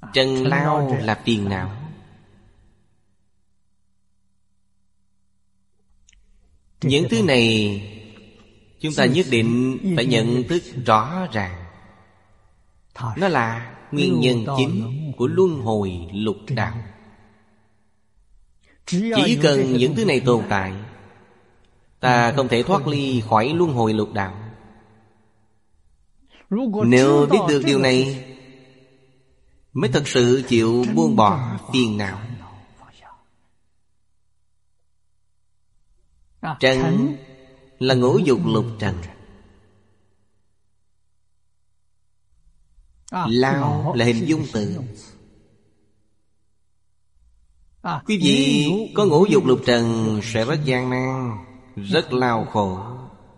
Trần lao là phiền não. Những thứ này chúng ta nhất định phải nhận thức rõ ràng. Nó là nguyên nhân chính của luân hồi lục đạo. Chỉ cần những thứ này tồn tại, ta không thể thoát ly khỏi luân hồi lục đạo. Nếu biết được điều này, mới thật sự chịu buông bỏ phiền não. Trần là ngũ dục lục trần. Lao là hình dung từ. Quý vị có ngũ dục lục trần sẽ rất gian nan, rất lao khổ.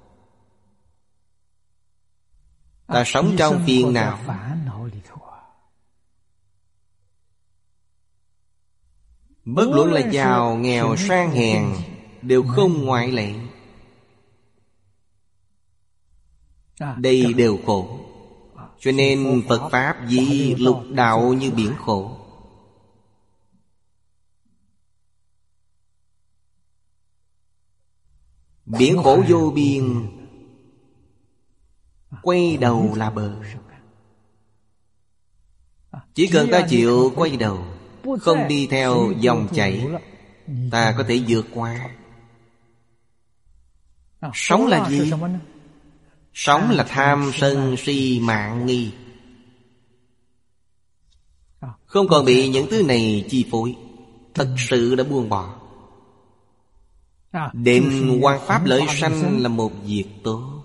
Ta sống trong phiền não. Bất luận là giàu, nghèo, sang hèn đều không ngoại lệ. Đây đều khổ. Cho nên Phật Pháp vì lục đạo như biển khổ. Biển khổ vô biên, quay đầu là bờ. Chỉ cần ta chịu quay đầu, không đi theo dòng chảy, ta có thể vượt qua. Sống là gì? Sống là tham sân si mạng nghi. Không còn bị những thứ này chi phối, thật sự đã buông bỏ. Định quan pháp lợi sanh là một việc tốt,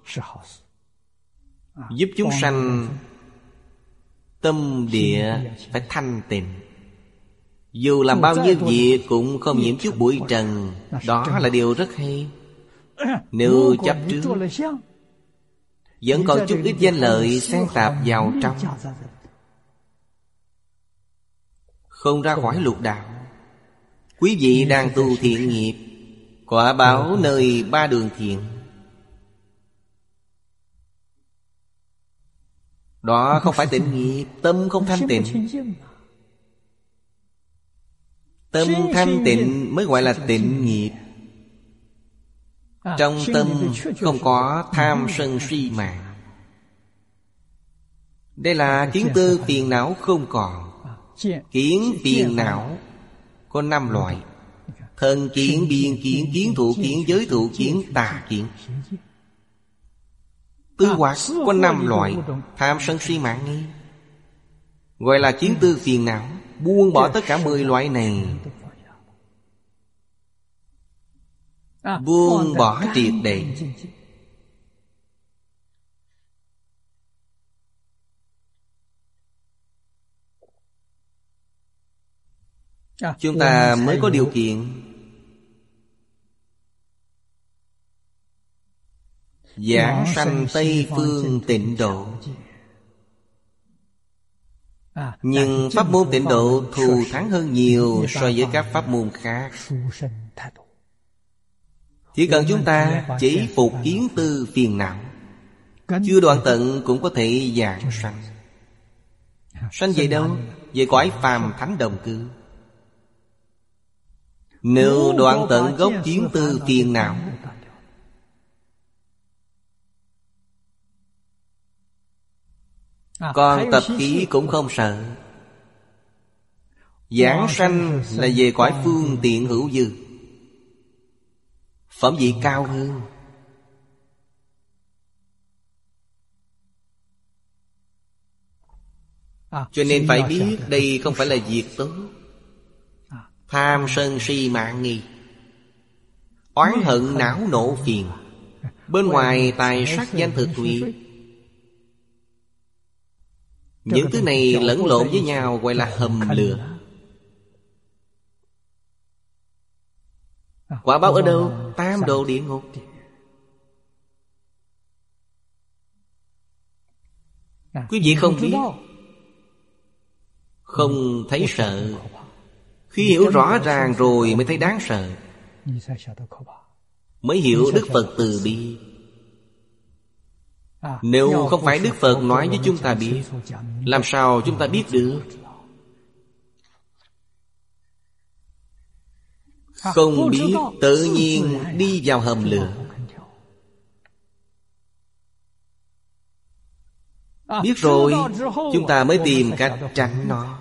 giúp chúng sanh tâm địa phải thanh tịnh. Dù làm bao nhiêu việc cũng không nhiễm chút bụi trần. Đó là điều rất hay. Nếu chấp trước, vẫn còn chút ít danh lợi xen tạp vào trong, không ra khỏi lục đạo. Quý vị đang tu thiện nghiệp, quả báo nơi ba đường thiện. Đó không phải tịnh nghiệp. Tâm không thanh tịnh. Tâm thanh tịnh mới gọi là tịnh nghiệp. Trong tâm không có tham sân si mạng. Đây là kiến tư phiền não không còn. Kiến phiền não có 5 loại: thân kiến, biên kiến, kiến thụ kiến, giới thụ kiến, tà kiến. Tư hoạt có 5 loại: tham sân si mạng nghi, gọi là kiến tư phiền não. Buông bỏ tất cả 10 loại này, buông bỏ triệt để. Chúng ta mới có điều kiện giảng sanh Tây Phương Tịnh Độ. Nhưng pháp môn Tịnh Độ thù thắng hơn nhiều so với các pháp môn khác. Chỉ cần chúng ta chỉ phục kiến tư phiền não, chưa đoạn tận cũng có thể giảng sanh. Sanh về đâu? Về cõi phàm thánh đồng cư. Nếu đoạn tận gốc kiến tư phiền não, còn tập khí cũng không sợ. Giảng sanh là về cõi phương tiện hữu dư, phẩm vị cao hơn. Cho nên phải biết đây không phải là việc tốt. Tham sân si mạng nghi, oán hận não nộ phiền, bên ngoài tài sắc danh thực thùy, những thứ này lẫn lộn với nhau gọi là hầm lửa. Quả báo ở đâu? Tam đồ địa ngục. Quý vị không biết, không thấy sợ. Khi hiểu rõ ràng rồi mới thấy đáng sợ, mới hiểu Đức Phật từ bi. Nếu không phải Đức Phật nói với chúng ta biết, làm sao chúng ta biết được? Không biết tự nhiên đi vào hầm lửa. Biết rồi chúng ta mới tìm cách tránh nó.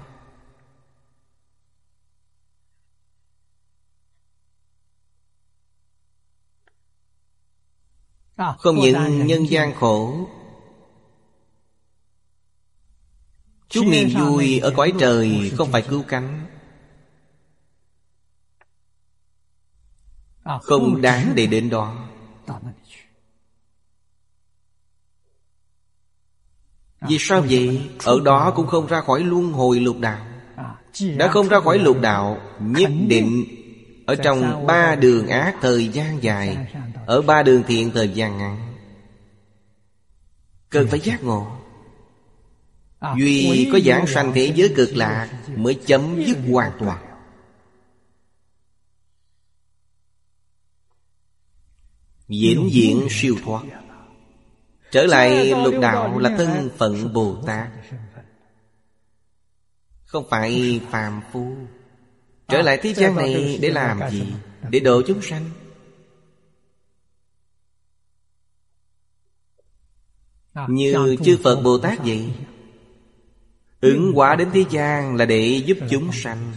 Không những nhân gian khổ, chút niềm vui ở cõi trời không phải cứu cánh, không đáng để đến đó. Vì sao vậy? Ở đó cũng không ra khỏi luân hồi lục đạo. Đã không ra khỏi lục đạo, nhất định ở trong 3 đường ác thời gian dài, ở 3 đường thiện thời gian ngắn. Cần phải giác ngộ. Duy có giảng sanh thế giới cực lạc mới chấm dứt hoàn toàn. Vĩnh viễn siêu thoát. Trở lại lục đạo là thân phận Bồ Tát, không phải phàm phu. Trở lại thế gian này để làm gì? Để độ chúng sanh. Như chư Phật Bồ Tát vậy, ứng hóa đến thế gian là để giúp chúng sanh,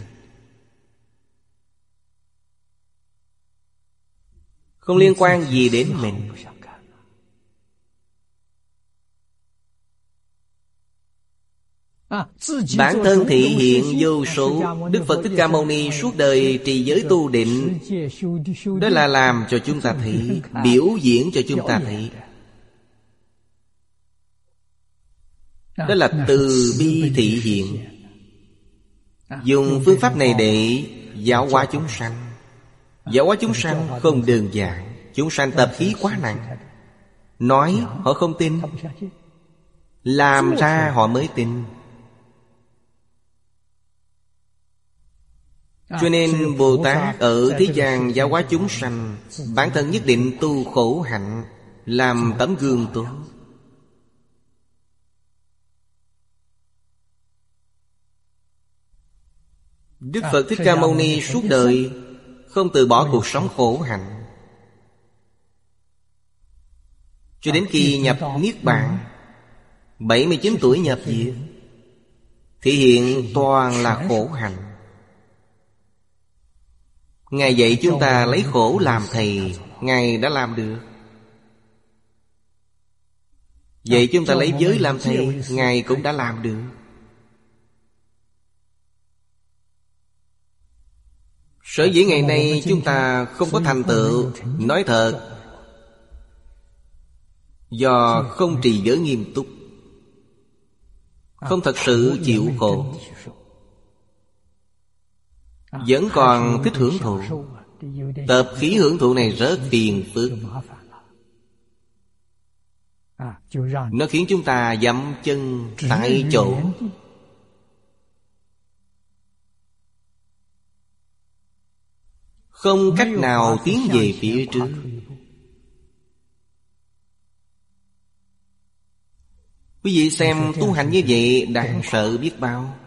không liên quan gì đến mình. Bản thân thị hiện vô số. Đức Phật Thích Ca Mâu Ni suốt đời trì giới tu định, đó là làm cho chúng ta thấy, biểu diễn cho chúng ta thấy. Đó là từ bi thị hiện. Dùng phương pháp này để giáo hóa chúng sanh. Giáo hóa chúng sanh không đơn giản. Chúng sanh tập khí quá nặng, nói họ không tin, làm ra họ mới tin. Cho nên Bồ Tát ở thế gian giáo hóa chúng sanh, bản thân nhất định tu khổ hạnh, làm tấm gương tốt. Đức Phật Thích Ca Mâu Ni suốt đời không từ bỏ cuộc sống khổ hạnh, cho đến khi nhập Niết Bàn, 79 tuổi nhập diệt, thể hiện toàn là khổ hạnh. Ngài dạy chúng ta lấy khổ làm thầy, Ngài đã làm được. Dạy chúng ta lấy giới làm thầy, Ngài cũng đã làm được. Sở dĩ ngày nay chúng ta không có thành tựu, nói thật, do không trì giới nghiêm túc, không thật sự chịu khổ, vẫn còn thích hưởng thụ. Tập khí hưởng thụ này rất phiền phức, nó khiến chúng ta dậm chân tại chỗ. Không cách nào tiến về phía trước. Quý vị xem tu hành như vậy đáng sợ biết bao.